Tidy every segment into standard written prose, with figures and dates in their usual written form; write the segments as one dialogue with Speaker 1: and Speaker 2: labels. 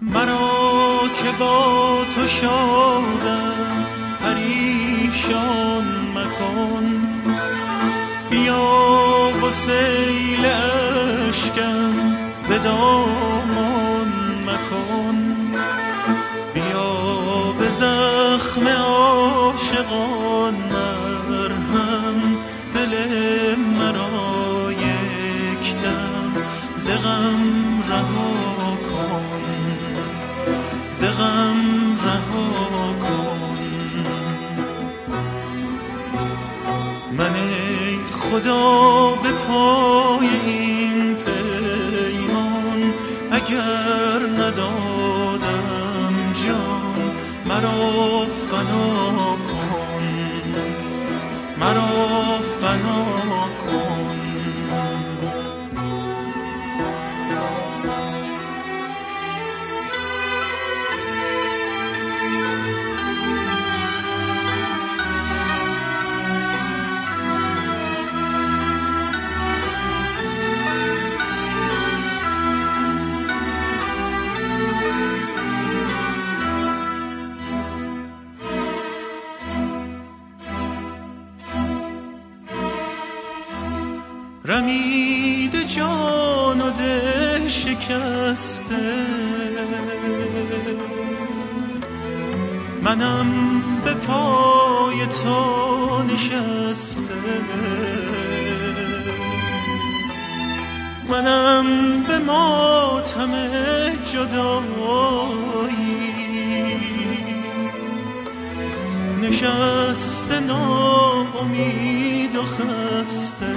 Speaker 1: مرا که با تو شادم پریشان مکن، بیا و سیل اشکم به دامان مکن، بیا به زخم عاشقان مرهم، دل مرا یک دم ز غم رها کن، ز غم رها کن. من ای خدا به پای این پیمان اگر ندادم جان، مرا فنا کن، مرا فنا کن. رمیده جان و دل شکسته، منم به پای تو نشسته، منم به ماتم جدایی نشسته، ناامید و خسته،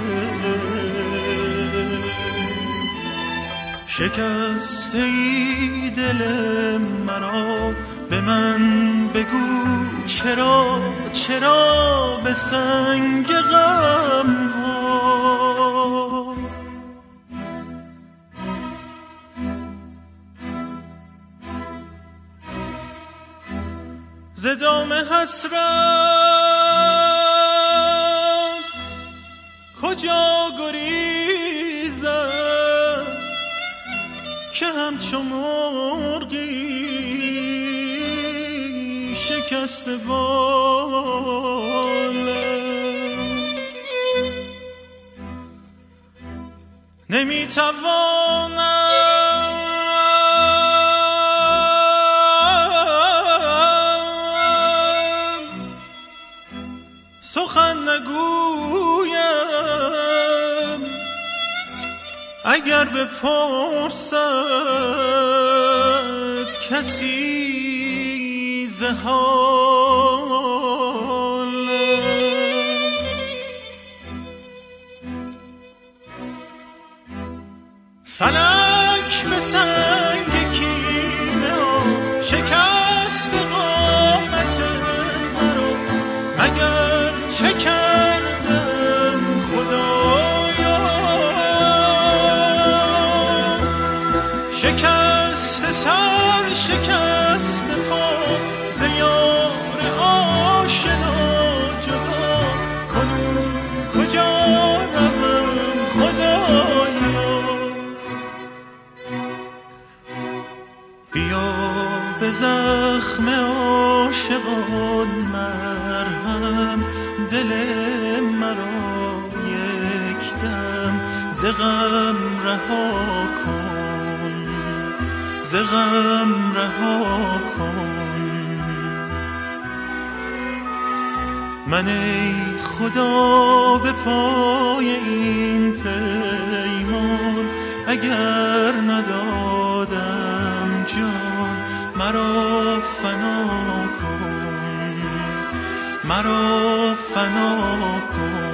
Speaker 1: شکسته ای دل مرا. به من بگو چرا، چرا به سنگ غم ها ز دام حسرت کجا گریزم که همچو مرغی شکسته بالم، نمیتوانم سخن نگویم، اگر بپرسد کسی ز حالم. فلک به سنگ کینه شکست قامت مرا، مگر چه کردم خدایا؟ شکست سر، شکست پا، ز یار آشنا جدا، کنون کجا روم خدایا؟ بیا به زخم عاشقان مرهم، دل مرا یک دم ز غم رها کن، ز غم رها کن. من ای خدا به پای این پیمان اگر ندادم جان، مرا فنا کن، مرا فنا کن.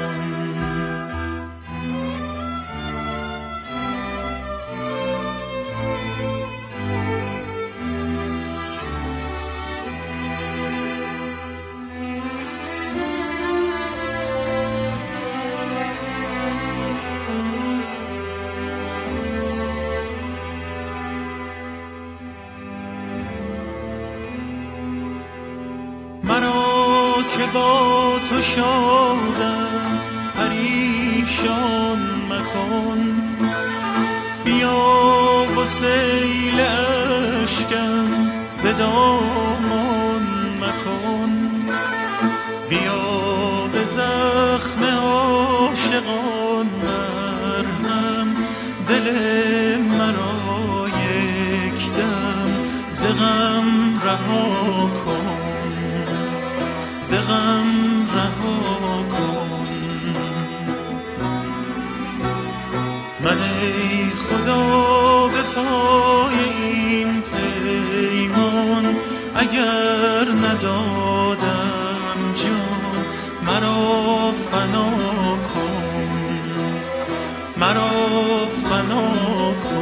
Speaker 1: مرا که با تو شادم پریشان مکن، بیا و سیل اشکم جدامان مکن. بیا به زخم عاشقان مرهم، دل مرا یک دم ز غم رها کن، ز غم رها کن. من ای خدا به پای این پیمان اگر ندادم جان، مرا فنا کن، مرا فنا کن.